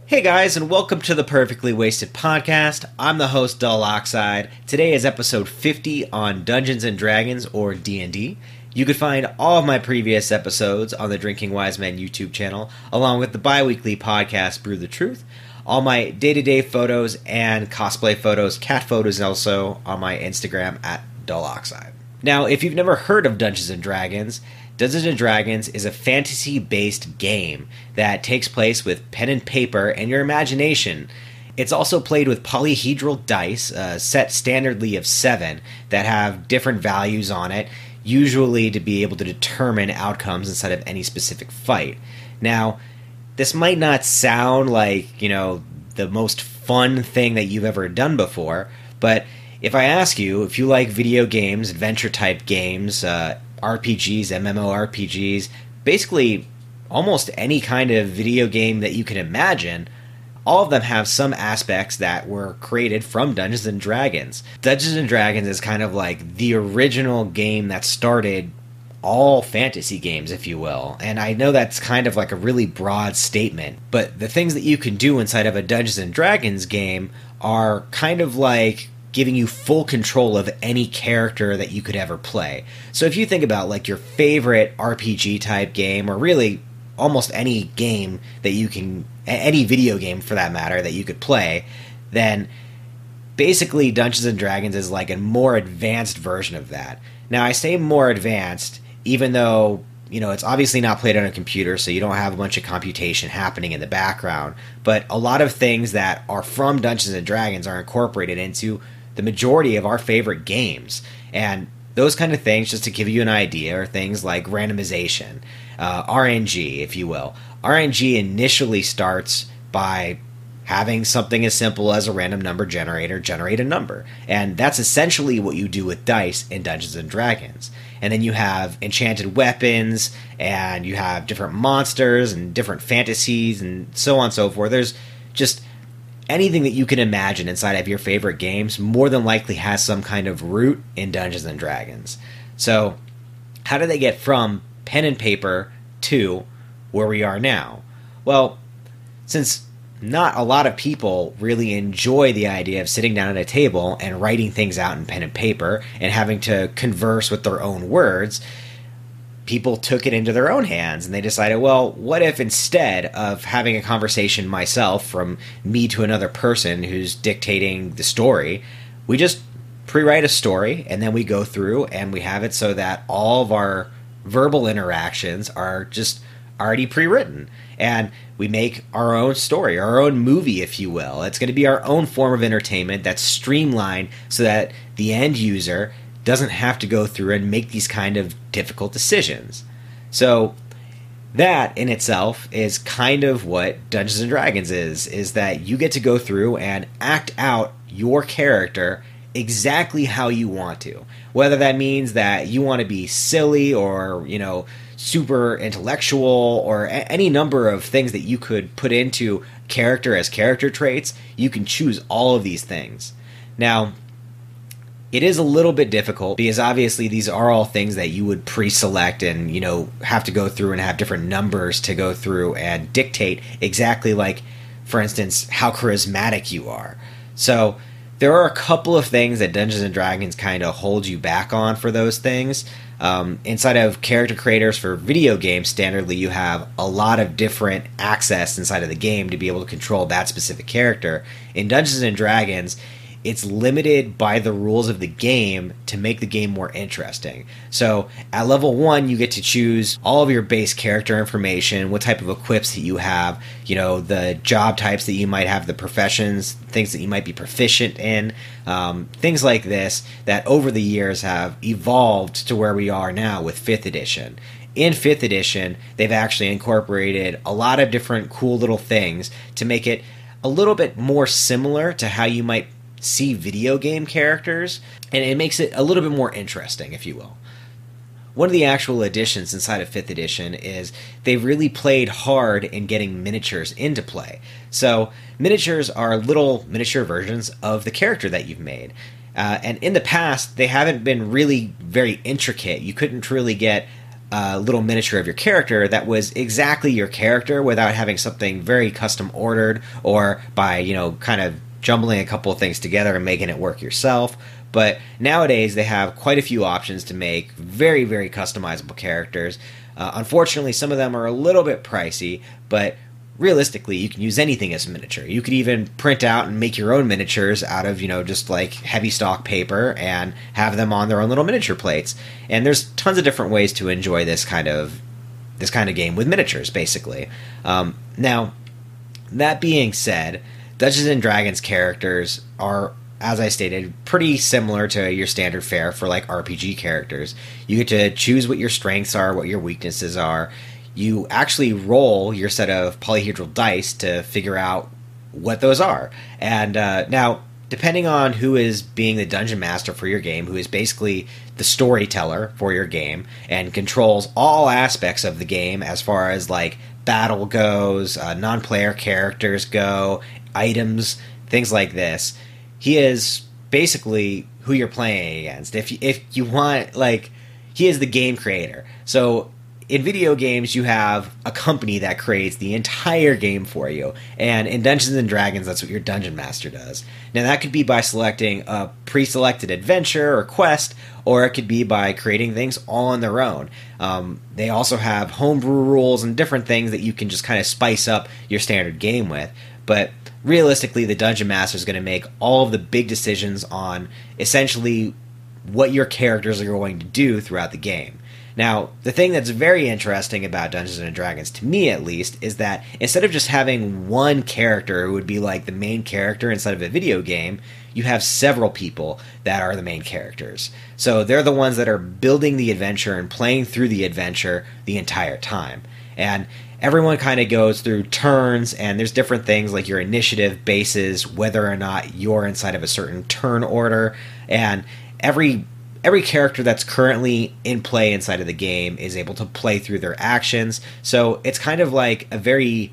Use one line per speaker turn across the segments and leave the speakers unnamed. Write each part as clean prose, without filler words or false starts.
Hey guys, and welcome to the Perfectly Wasted Podcast. I'm the host, Dull Oxide. Today is episode 50 on Dungeons & Dragons, or D&D. You can find all of my previous episodes on the Drinking Wise Men YouTube channel, along with the bi-weekly podcast, Brew the Truth. All my day-to-day photos and cosplay photos, cat photos, also on my Instagram at Dull Oxide. Now, if you've never heard of Dungeons & Dragons, Dungeons & Dragons is a fantasy-based game that takes place with pen and paper and your imagination. It's also played with polyhedral dice, set standardly of 7, that have different values on it, usually to be able to determine outcomes inside of any specific fight. Now, this might not sound like, the most fun thing that you've ever done before, but if I ask you if you like video games, adventure-type games, RPGs, MMORPGs, basically almost any kind of video game that you can imagine, all of them have some aspects that were created from Dungeons & Dragons. Dungeons & Dragons is kind of like the original game that started all fantasy games, if you will. And I know that's kind of like a really broad statement, but the things that you can do inside of a Dungeons & Dragons game are kind of like giving you full control of any character that you could ever play. So if you think about like your favorite RPG type game, or really almost any game that you can, any video game for that matter, that you could play, then basically Dungeons & Dragons is like a more advanced version of that. Now I say more advanced, even though it's obviously not played on a computer, so you don't have a bunch of computation happening in the background, but a lot of things that are from Dungeons & Dragons are incorporated into the majority of our favorite games. And those kind of things, just to give you an idea, are things like randomization, RNG, if you will. RNG initially starts by having something as simple as a random number generator generate a number. And that's essentially what you do with dice in Dungeons & Dragons. And then you have enchanted weapons, and you have different monsters and different fantasies and so on and so forth. There's just anything that you can imagine inside of your favorite games more than likely has some kind of root in Dungeons & Dragons. So how do they get from pen and paper to where we are now? Well, since not a lot of people really enjoy the idea of sitting down at a table and writing things out in pen and paper and having to converse with their own words, people took it into their own hands, and they decided, well, what if instead of having a conversation myself from me to another person who's dictating the story, we just pre-write a story, and then we go through and we have it so that all of our verbal interactions are just already pre-written. And we make our own story, our own movie, if you will. It's going to be our own form of entertainment that's streamlined so that the end user doesn't have to go through and make these kind of difficult decisions. So that in itself is kind of what Dungeons & Dragons is that you get to go through and act out your character exactly how you want to. Whether that means that you want to be silly or, super intellectual, or any number of things that you could put into character as character traits, you can choose all of these things. Now, it is a little bit difficult because obviously these are all things that you would pre-select and, have to go through and have different numbers to go through and dictate exactly, like, for instance, how charismatic you are. So there are a couple of things that Dungeons & Dragons kind of hold you back on for those things. Inside of character creators for video games, standardly you have a lot of different access inside of the game to be able to control that specific character. In Dungeons & Dragons, it's limited by the rules of the game to make the game more interesting. So at level 1, you get to choose all of your base character information, what type of equips that you have, the job types that you might have, the professions, things that you might be proficient in, things like this that over the years have evolved to where we are now with 5th edition. In 5th edition, they've actually incorporated a lot of different cool little things to make it a little bit more similar to how you might see video game characters, and it makes it a little bit more interesting, if you will. One of the actual additions inside of 5th edition is they've really played hard in getting miniatures into play. So miniatures are little miniature versions of the character that you've made. And in the past, they haven't been really very intricate. You couldn't really get little miniature of your character that was exactly your character without having something very custom ordered or by, kind of jumbling a couple of things together and making it work yourself. But nowadays they have quite a few options to make very, very customizable characters. Unfortunately, some of them are a little bit pricey, but realistically, you can use anything as a miniature. You could even print out and make your own miniatures out of, just like heavy stock paper and have them on their own little miniature plates. And there's tons of different ways to enjoy this kind of game with miniatures, basically. Now, that being said, Dungeons and Dragons characters are, as I stated, pretty similar to your standard fare for like RPG characters. You get to choose what your strengths are, what your weaknesses are. You actually roll your set of polyhedral dice to figure out what those are. And now, depending on who is being the dungeon master for your game, who is basically the storyteller for your game and controls all aspects of the game as far as like battle goes, non-player characters go, items, things like this, he is basically who you're playing against. If you want, like, he is the game creator. So in video games, you have a company that creates the entire game for you. And in Dungeons & Dragons, that's what your Dungeon Master does. Now, that could be by selecting a pre-selected adventure or quest, or it could be by creating things all on their own. They also have homebrew rules and different things that you can just kind of spice up your standard game with. But realistically, the Dungeon Master is going to make all of the big decisions on essentially what your characters are going to do throughout the game. Now, the thing that's very interesting about Dungeons & Dragons, to me at least, is that instead of just having one character who would be like the main character inside of a video game, you have several people that are the main characters. So they're the ones that are building the adventure and playing through the adventure the entire time. And everyone kind of goes through turns, and there's different things like your initiative bases, whether or not you're inside of a certain turn order, and every character that's currently in play inside of the game is able to play through their actions. So it's kind of like a very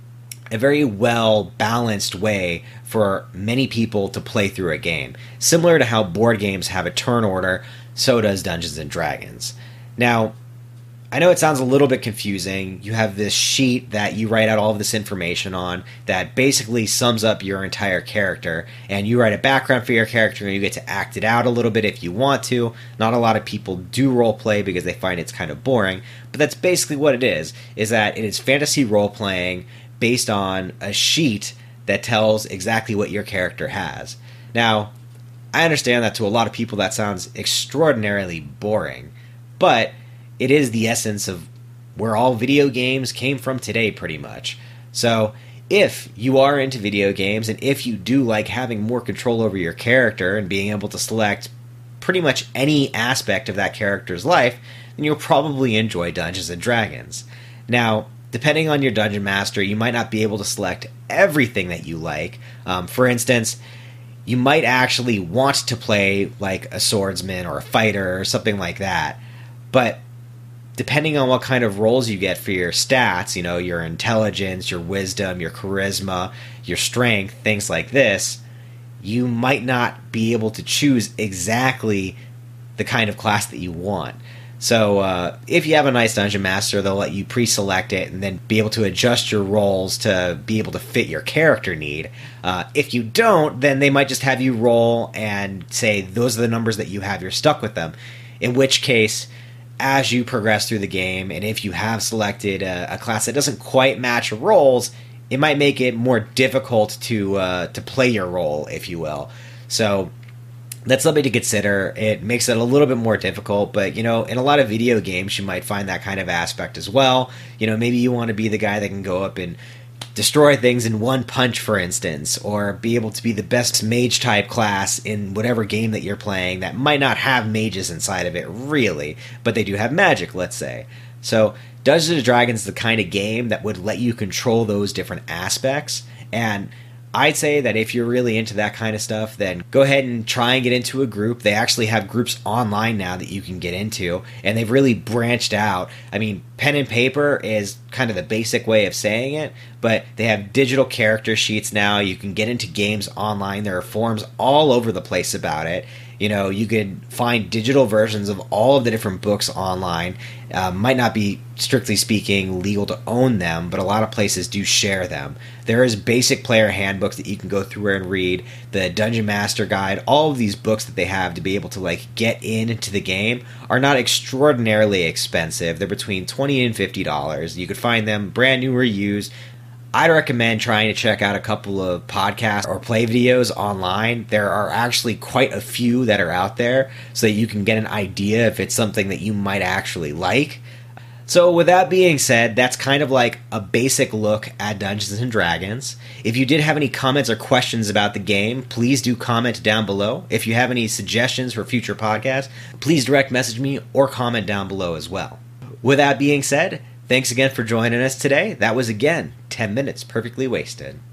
well balanced way for many people to play through a game. Similar to how board games have a turn order, so does Dungeons and Dragons. Now, I know it sounds a little bit confusing. You have this sheet that you write out all of this information on that basically sums up your entire character, and you write a background for your character and you get to act it out a little bit if you want to. Not a lot of people do role play because they find it's kind of boring, but that's basically what it is that it is fantasy role playing based on a sheet that tells exactly what your character has. Now, I understand that to a lot of people that sounds extraordinarily boring, but it is the essence of where all video games came from today, pretty much. So, if you are into video games, and if you do like having more control over your character and being able to select pretty much any aspect of that character's life, then you'll probably enjoy Dungeons & Dragons. Now, depending on your Dungeon Master, you might not be able to select everything that you like. For instance, you might actually want to play like a swordsman or a fighter or something like that, but depending on what kind of roles you get for your stats, your intelligence, your wisdom, your charisma, your strength, things like this, you might not be able to choose exactly the kind of class that you want. So if you have a nice Dungeon Master, they'll let you pre-select it and then be able to adjust your roles to be able to fit your character need. If you don't, then they might just have you roll and say, those are the numbers that you have, you're stuck with them. In which case, as you progress through the game, and if you have selected a class that doesn't quite match your roles, it might make it more difficult to play your role, if you will. So that's something to consider. It makes it a little bit more difficult, but, in a lot of video games, you might find that kind of aspect as well. Maybe you want to be the guy that can go up and destroy things in one punch, for instance, or be able to be the best mage type class in whatever game that you're playing that might not have mages inside of it, really, but they do have magic, let's say. So Dungeons & Dragons is the kind of game that would let you control those different aspects, and I'd say that if you're really into that kind of stuff, then go ahead and try and get into a group. They actually have groups online now that you can get into, and they've really branched out. I mean, pen and paper is kind of the basic way of saying it, but they have digital character sheets now. You can get into games online. There are forums all over the place about it. You could find digital versions of all of the different books online. Might not be, strictly speaking, legal to own them, but a lot of places do share them. There is basic player handbooks that you can go through and read, the Dungeon Master Guide, all of these books that they have to be able to get into the game are not extraordinarily expensive. They're between $20 and $50. You could find them brand new or used. I'd recommend trying to check out a couple of podcasts or play videos online. There are actually quite a few that are out there so that you can get an idea if it's something that you might actually like. So with that being said, that's kind of like a basic look at Dungeons & Dragons. If you did have any comments or questions about the game, please do comment down below. If you have any suggestions for future podcasts, please direct message me or comment down below as well. With that being said, thanks again for joining us today. That was, again, 10 Minutes Perfectly Wasted.